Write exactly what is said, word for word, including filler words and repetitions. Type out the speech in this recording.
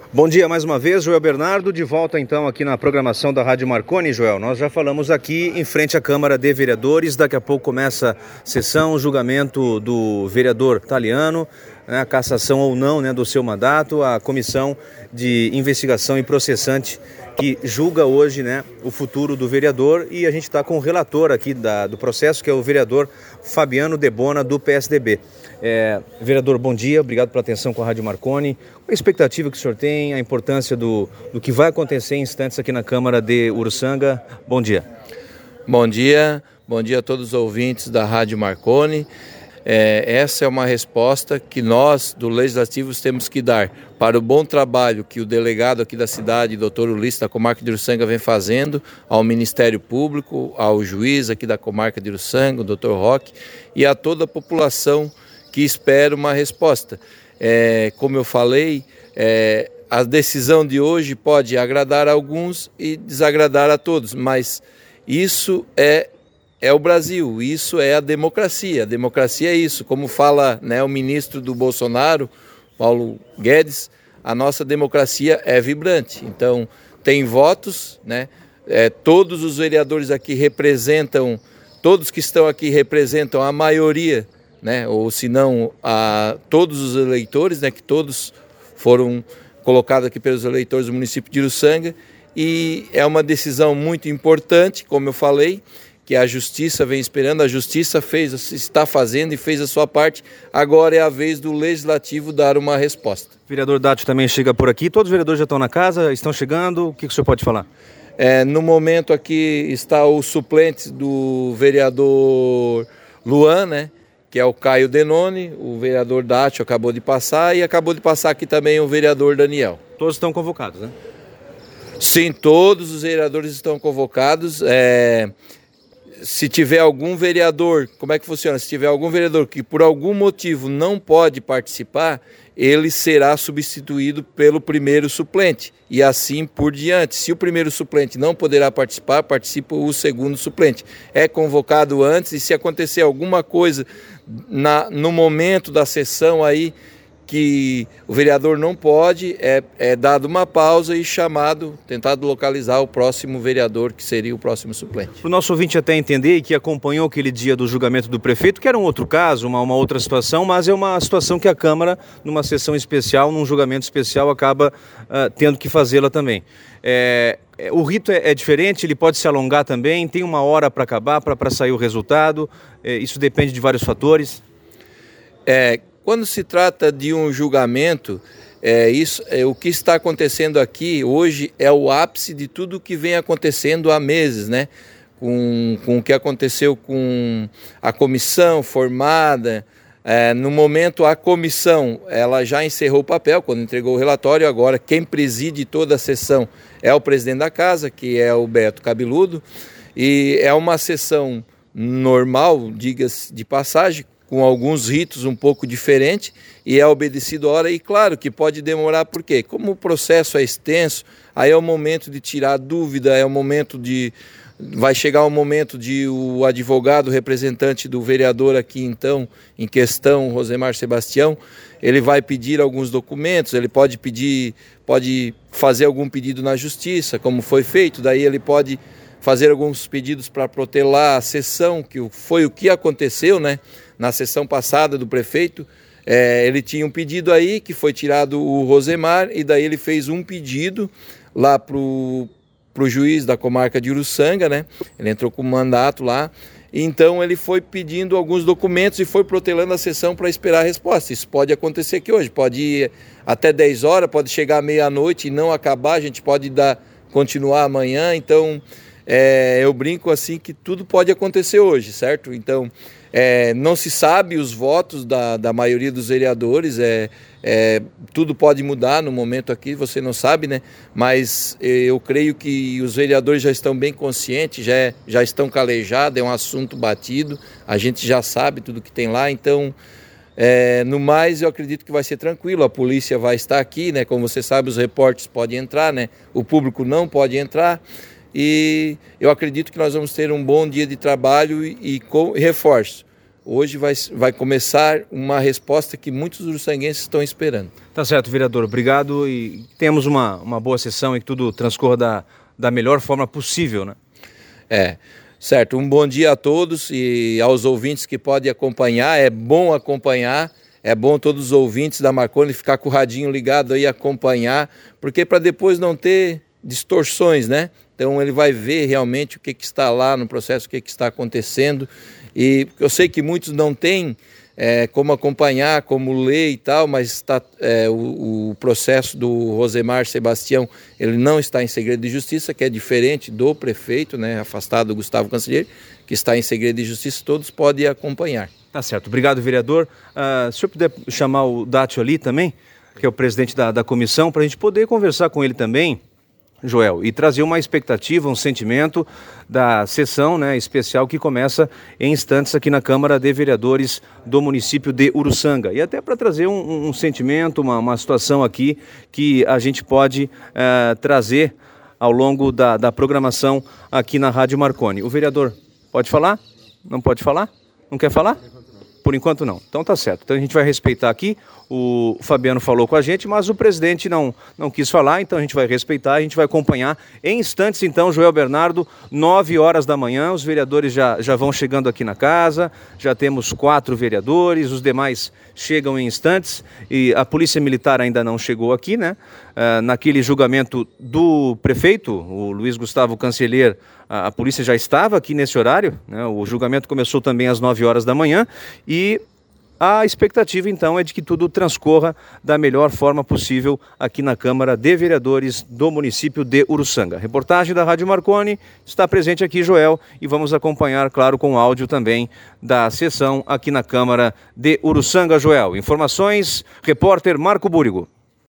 Bom dia mais uma vez, Joel Bernardo, de volta então aqui na programação da Rádio Marconi. Joel, nós já falamos aqui em frente à Câmara de Vereadores, daqui a pouco começa a sessão, o julgamento do vereador Taliano, né, a cassação ou não, né, do seu mandato, a comissão de investigação e processante que julga hoje, né, o futuro do vereador, e a gente está com o relator aqui da, do processo, que é o vereador Fabiano Debona, do P S D B. É, vereador, bom dia, obrigado pela atenção com a Rádio Marconi. Qual a expectativa que o senhor tem, a importância do, do que vai acontecer em instantes aqui na Câmara de Uruçanga? Bom dia. Bom dia, bom dia a todos os ouvintes da Rádio Marconi. É, essa é uma resposta que nós, do Legislativo, temos que dar para o bom trabalho que o delegado aqui da cidade, doutor Ulisses, da comarca de Uruçanga, vem fazendo, ao Ministério Público, ao juiz aqui da comarca de Uruçanga, o doutor Roque, e a toda a população que espera uma resposta. É, como eu falei, é, a decisão de hoje pode agradar a alguns e desagradar a todos, mas isso é É o Brasil, isso é a democracia. A democracia é isso, como fala, né, o ministro do Bolsonaro, Paulo Guedes, a nossa democracia é vibrante. Então, tem votos, né? É, todos os vereadores aqui representam, todos que estão aqui representam a maioria, né? Ou se não, a todos os eleitores, né? Que todos foram colocados aqui pelos eleitores do município de Uruçanga. E é uma decisão muito importante, como eu falei, que a Justiça vem esperando, a Justiça fez, está fazendo e fez a sua parte, agora é a vez do Legislativo dar uma resposta. O vereador Dátio também chega por aqui, todos os vereadores já estão na casa, estão chegando, o que, que o senhor pode falar? É, no momento aqui está o suplente do vereador Luan, né, que é o Caio Denoni, o vereador Dátio acabou de passar e acabou de passar aqui também o vereador Daniel. Todos estão convocados, né? Sim, todos os vereadores estão convocados. É... Se tiver algum vereador, como é que funciona? Se tiver algum vereador que por algum motivo não pode participar, ele será substituído pelo primeiro suplente e assim por diante. Se o primeiro suplente não poderá participar, participa o segundo suplente. É convocado antes e se acontecer alguma coisa na, no momento da sessão aí que o vereador não pode, é, é dado uma pausa e chamado, tentado localizar o próximo vereador, que seria o próximo suplente. Para o nosso ouvinte até entender e que acompanhou aquele dia do julgamento do prefeito, que era um outro caso, uma, uma outra situação, mas é uma situação que a Câmara, numa sessão especial, num julgamento especial, acaba uh, tendo que fazê-la também. É, o rito é, é diferente, ele pode se alongar também, tem uma hora para acabar, para sair o resultado, é, isso depende de vários fatores. É... Quando se trata de um julgamento, é, isso, é, o que está acontecendo aqui hoje é o ápice de tudo o que vem acontecendo há meses, né? Com, com o que aconteceu com a comissão formada. É, no momento, a comissão ela já encerrou o papel, quando entregou o relatório. Agora, quem preside toda a sessão é o presidente da casa, que é o Beto Cabeludo. E é uma sessão normal, diga-se de passagem, com alguns ritos um pouco diferentes, e é obedecido a hora, e claro que pode demorar, por quê? Como o processo é extenso, aí é o momento de tirar dúvida, é o momento de... vai chegar o momento de o advogado representante do vereador aqui, então, em questão, Rosemar Sebastião, ele vai pedir alguns documentos, ele pode pedir, pode fazer algum pedido na justiça, como foi feito, daí ele pode fazer alguns pedidos para protelar a sessão, que foi o que aconteceu, né? Na sessão passada do prefeito, é, ele tinha um pedido aí, que foi tirado o Rosemar, e daí ele fez um pedido lá para o juiz da comarca de Uruçanga, né? Ele entrou com um mandato lá, e então ele foi pedindo alguns documentos e foi protelando a sessão para esperar a resposta. Isso pode acontecer aqui hoje, pode ir até dez horas, pode chegar à meia-noite e não acabar, a gente pode dar, continuar amanhã, então é, eu brinco assim que tudo pode acontecer hoje, certo? Então... É, não se sabe os votos da, da maioria dos vereadores, é, é, tudo pode mudar no momento aqui, você não sabe, né? Mas eu creio que os vereadores já estão bem conscientes, já, é, já estão calejados, é um assunto batido, a gente já sabe tudo que tem lá, então, é, no mais, eu acredito que vai ser tranquilo, a polícia vai estar aqui, né? Como você sabe, os repórteres podem entrar, né? O público não pode entrar. E eu acredito que nós vamos ter um bom dia de trabalho e, e, com, e reforço. hoje vai, vai começar uma resposta que muitos uruçanguenses estão esperando. Tá certo, vereador. Obrigado e temos uma, uma boa sessão e que tudo transcorra da, da melhor forma possível, né? É, certo. Um bom dia a todos e aos ouvintes que podem acompanhar. É bom acompanhar, é bom todos os ouvintes da Marconi ficar com o radinho ligado aí, acompanhar, porque para depois não ter distorções, né? Então ele vai ver realmente o que, que está lá no processo, o que, que está acontecendo. E eu sei que muitos não têm é, como acompanhar, como ler e tal, mas está, é, o, o processo do Rosemar Sebastião, ele não está em segredo de justiça, que é diferente do prefeito, né, afastado do Gustavo Cancelheiro, que está em segredo de justiça, todos podem acompanhar. Tá certo. Obrigado, vereador. Uh, se o senhor puder chamar o Dátio ali também, que é o presidente da, da comissão, para a gente poder conversar com ele também, Joel, e trazer uma expectativa, um sentimento da sessão, né, especial que começa em instantes aqui na Câmara de Vereadores do município de Uruçanga. E até para trazer um, um sentimento, uma, uma situação aqui que a gente pode uh, trazer ao longo da, da programação aqui na Rádio Marconi. O vereador pode falar? Não pode falar? Não quer falar? Por enquanto não. Então tá certo. Então a gente vai respeitar aqui. O Fabiano falou com a gente, mas o presidente não, não quis falar, então a gente vai respeitar, a gente vai acompanhar em instantes. Então, Joel Bernardo, nove horas da manhã, os vereadores já, já vão chegando aqui na casa, já temos quatro vereadores, os demais chegam em instantes e a Polícia Militar ainda não chegou aqui, né? Uh, naquele julgamento do prefeito, o Luiz Gustavo Cancelheiro, a, a polícia já estava aqui nesse horário, né? O julgamento começou também às nove horas da manhã e a expectativa, então, é de que tudo transcorra da melhor forma possível aqui na Câmara de Vereadores do município de Uruçanga. Reportagem da Rádio Marconi, está presente aqui Joel e vamos acompanhar, claro, com áudio também da sessão aqui na Câmara de Uruçanga, Joel. Informações, repórter Marco Búrigo.